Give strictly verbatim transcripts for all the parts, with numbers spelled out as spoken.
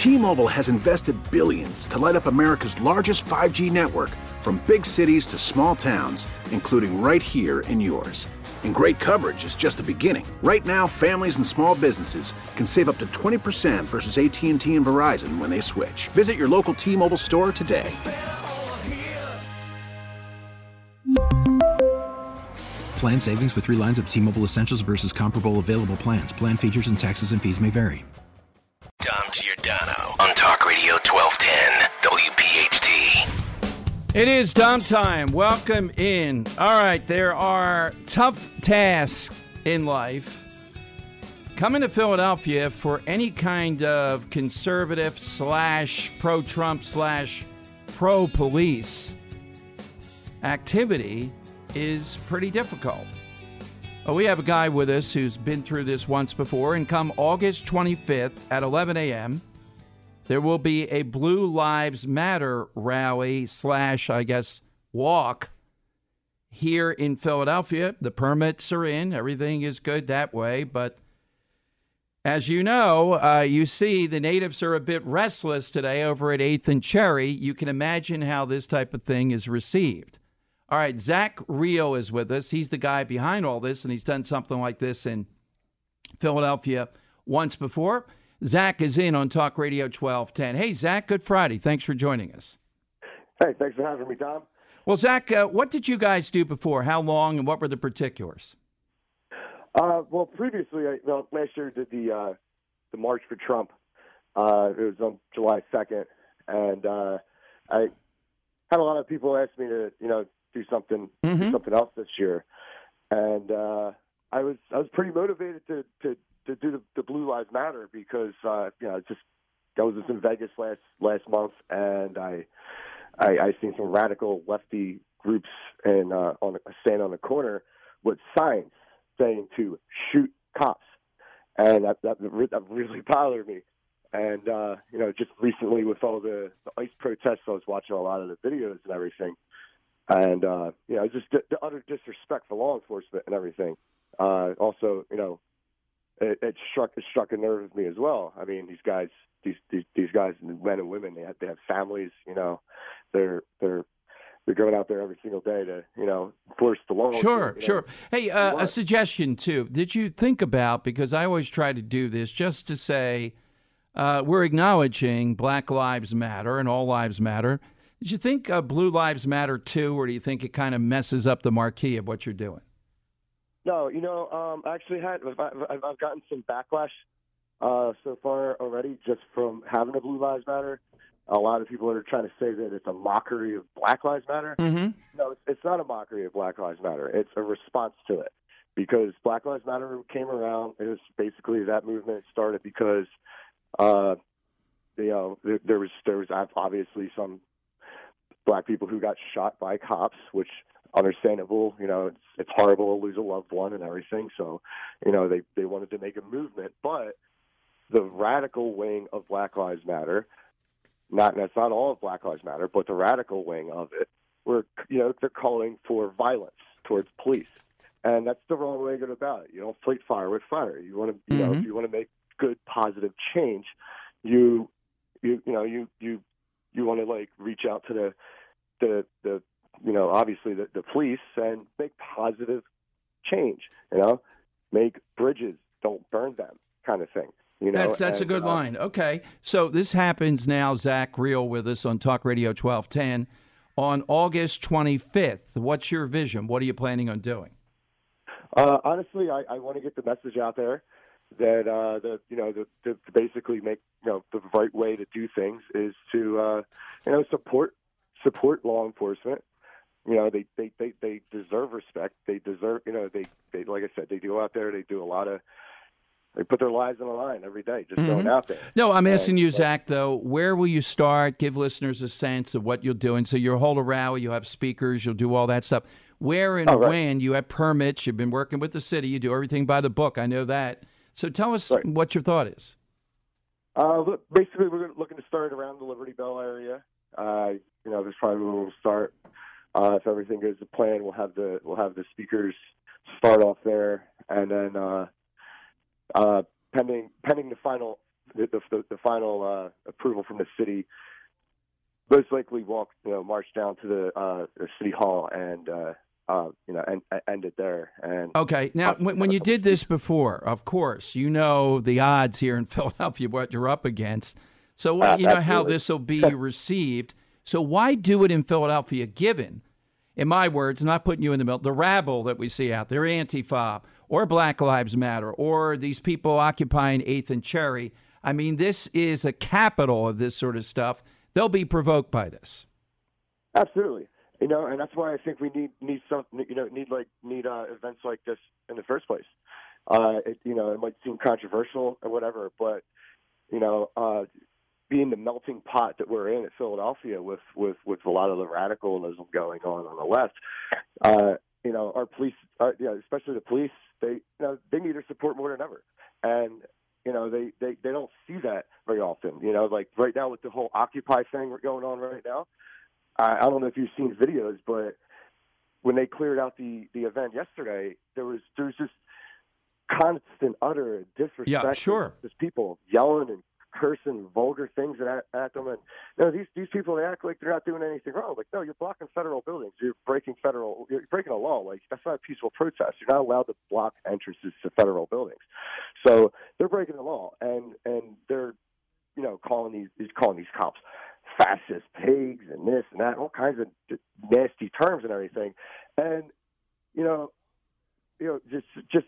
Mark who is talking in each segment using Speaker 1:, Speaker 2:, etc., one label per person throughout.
Speaker 1: T-Mobile has invested billions to light up America's largest five G network, from big cities to small towns, including right here in yours. And great coverage is just the beginning. Right now, families and small businesses can save up to twenty percent versus A T and T and Verizon when they switch. Visit your local T-Mobile store today.
Speaker 2: Plan savings with three lines of T-Mobile Essentials versus comparable available plans. Plan features and taxes and fees may vary.
Speaker 3: Dom Giordano on Talk Radio twelve ten W P H T.
Speaker 4: It is Dom time. Welcome in. All right, there are tough tasks in life. Coming to Philadelphia for any kind of conservative slash pro-Trump slash pro-police activity is pretty difficult. Well, we have a guy with us who's been through this once before, and come August twenty-fifth at eleven a.m., there will be a Blue Lives Matter rally slash, I guess, walk here in Philadelphia. The permits are in. Everything is good that way. But as you know, uh, you see the natives are a bit restless today over at eighth and Cherry. You can imagine how this type of thing is received. All right, Zach Reel is with us. He's the guy behind all this, and he's done something like this in Philadelphia once before. Zach is in on Talk Radio twelve ten. Hey, Zach, good Friday. Thanks for joining us.
Speaker 5: Hey, thanks for having me, Tom.
Speaker 4: Well, Zach, uh, what did you guys do before? How long, and what were the particulars?
Speaker 5: Uh, well, previously, I, well, last year did the uh, the March for Trump. Uh, it was on July second, and uh, I had a lot of people ask me to, you know, do something,
Speaker 4: mm-hmm.
Speaker 5: do something else this year, and uh, I was I was pretty motivated to to, to do the, the Blue Lives Matter because uh, you know just I was just in Vegas last last month, and I I, I seen some radical lefty groups and uh, on stand on the corner with signs saying to shoot cops, and that that, that really bothered me. And uh, you know, just recently with all the, the ICE protests, I was watching a lot of the videos and everything. And, uh, you know, just the, the utter disrespect for law enforcement and everything. Uh, also, you know, it, it struck it struck a nerve with me as well. I mean, these guys, these these, these guys, men and women, they have, they have families. You know, they're they're they're going out there every single day to, you know, enforce the law.
Speaker 4: Sure,
Speaker 5: you know,
Speaker 4: sure. Hey, uh, a suggestion too. Did you think about, because I always try to do this, just to say uh, we're acknowledging Black Lives Matter and all lives matter. Did you think uh, Blue Lives Matter too, or do you think it kind of messes up the marquee of what you're doing?
Speaker 5: No, you know, um, I actually had I've, I've gotten some backlash uh, so far already just from having a Blue Lives Matter. A lot of people are trying to say that it's a mockery of Black Lives Matter.
Speaker 4: Mm-hmm.
Speaker 5: No, it's, it's not a mockery of Black Lives Matter. It's a response to it because Black Lives Matter came around. It was basically that movement started because, uh, you know, there, there was there was obviously some Black people who got shot by cops, which understandable. You know, it's it's horrible to lose a loved one and everything. So, you know, they, they wanted to make a movement. But the radical wing of Black Lives Matter, not that's not all of Black Lives Matter, but the radical wing of it, were, you know, they're calling for violence towards police. And that's the wrong way to go about it. You don't fight fire with fire. You want to, you
Speaker 4: mm-hmm.
Speaker 5: know, if you want to make good, positive change, you, you, you know, you, you, you want to like reach out to the, the, the, you know, obviously the, the police and make positive change. You know, make bridges, don't burn them, kind of thing. You know,
Speaker 4: that's that's
Speaker 5: and,
Speaker 4: a good
Speaker 5: uh,
Speaker 4: line. Okay, so this happens now. Zach Reel with us on Talk Radio twelve ten on August twenty-fifth. What's your vision? What are you planning on doing?
Speaker 5: Uh, honestly, I, I want to get the message out there that uh, the you know the, the, to basically make you know the right way to do things is to uh, you know support support law enforcement. You know they, they, they, they deserve respect. They deserve you know they, they like I said they go out there. They do a lot of they put their lives on the line every day just mm-hmm. going out there.
Speaker 4: No, I'm asking
Speaker 5: and,
Speaker 4: you, Zach. Though, where will you start? Give listeners a sense of what you're doing. So you'll hold a rally. You'll have speakers. You'll do all that stuff. Where and
Speaker 5: oh, right.
Speaker 4: when? You have permits. You've been working with the city. You do everything by the book. I know that. So tell us
Speaker 5: right.
Speaker 4: what your thought is.
Speaker 5: Uh, look, basically, we're looking to start around the Liberty Bell area. Uh, you know, this probably where we'll start. Uh, if everything goes to plan, we'll have the we'll have the speakers start off there, and then uh, uh, pending pending the final the, the, the final uh, approval from the city, most likely walk, you know, march down to the, uh, the city hall and, uh, uh, you know, and, and end it there. And
Speaker 4: okay, now when, when you did this before, of course, you know the odds here in Philadelphia, what you're up against. So uh, you know absolutely. how this will be received. So why do it in Philadelphia, given, in my words, not putting you in the middle, the rabble that we see out there, Antifa or Black Lives Matter or these people occupying eighth and Cherry? I mean, this is a capital of this sort of stuff. They'll be provoked by this.
Speaker 5: Absolutely. You know, and that's why I think we need need some, you know, need like need uh, events like this in the first place. Uh, it, you know, it might seem controversial or whatever, but you know, uh, being the melting pot that we're in at Philadelphia with with with a lot of the radicalism going on on the left, uh, you know, our police, uh, you know, especially the police, they you know they need our support more than ever, and you know they, they they don't see that very often. You know, like right now with the whole Occupy thing going on right now. I don't know if you've seen videos, but when they cleared out the, the event yesterday, there was there was just constant, utter disrespect.
Speaker 4: Yeah, sure.
Speaker 5: Just people yelling and cursing vulgar things at, at them, and you know, these these people, they act like they're not doing anything wrong. Like, no, you're blocking federal buildings. You're breaking federal. You're breaking a law. Like, that's not a peaceful protest. You're not allowed to block entrances to federal buildings. So they're breaking the law, and and they're you know calling these he's calling these cops fascist pigs and this and that, all kinds of nasty terms and everything. And, you know, you know, just just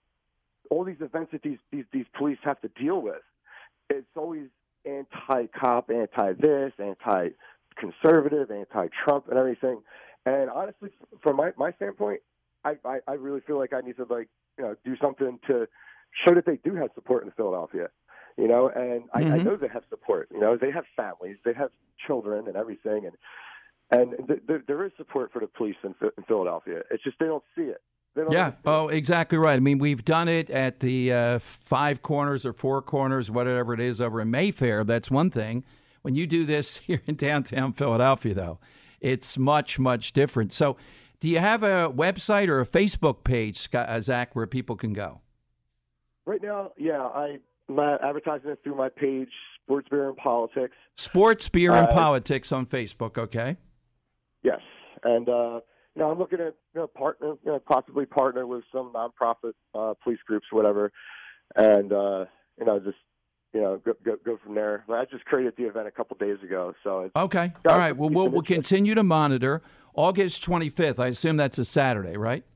Speaker 5: all these events that these, these, these police have to deal with, it's always anti-cop, anti-this, anti-conservative, anti-Trump and everything. And honestly, from my, my standpoint, I, I, I really feel like I need to, like, you know, do something to show that they do have support in Philadelphia. You know, and I, mm-hmm. I know they have support. You know, they have families, they have children and everything. And and th- th- there is support for the police in, in Philadelphia. It's just they don't see it. They don't
Speaker 4: yeah. Oh, exactly right. I mean, we've done it at the uh, Five Corners or Four Corners, whatever it is, over in Mayfair. That's one thing. When you do this here in downtown Philadelphia, though, it's much, much different. So do you have a website or a Facebook page, Scott, uh, Zach, where people can go?
Speaker 5: Right now, yeah, I... My advertising it through my page, Sports Beer and Politics.
Speaker 4: Sports Beer and
Speaker 5: uh,
Speaker 4: Politics on Facebook, okay?
Speaker 5: Yes, and uh, you know, I'm looking at you know, partner, you know, possibly partner with some nonprofit uh, police groups, whatever, and uh, you know, just you know, go, go, go from there. I just created the event a couple days ago, so it's,
Speaker 4: okay, all right. Well, we'll we'll continue to monitor. August twenty-fifth. I assume that's a Saturday, right?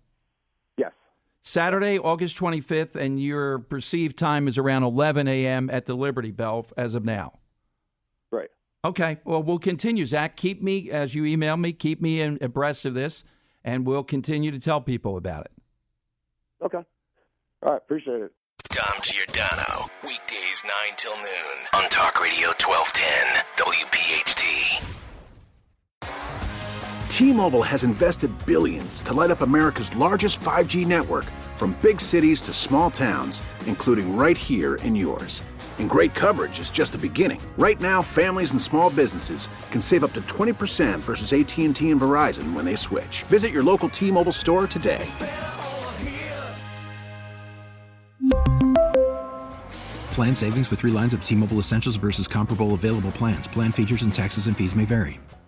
Speaker 4: Saturday, August twenty-fifth, and your perceived time is around eleven a.m. at the Liberty Bell as of now.
Speaker 5: Right.
Speaker 4: Okay. Well, we'll continue, Zach. Keep me, as you email me, keep me in, abreast of this, and we'll continue to tell people about it.
Speaker 5: Okay. All right. Appreciate it.
Speaker 3: Dom Giordano, weekdays nine till noon on Talk Radio twelve ten W P H T.
Speaker 1: T-Mobile has invested billions to light up America's largest five G network, from big cities to small towns, including right here in yours. And great coverage is just the beginning. Right now, families and small businesses can save up to twenty percent versus A T and T and Verizon when they switch. Visit your local T-Mobile store today.
Speaker 2: Plan savings with three lines of T-Mobile Essentials versus comparable available plans. Plan features and taxes and fees may vary.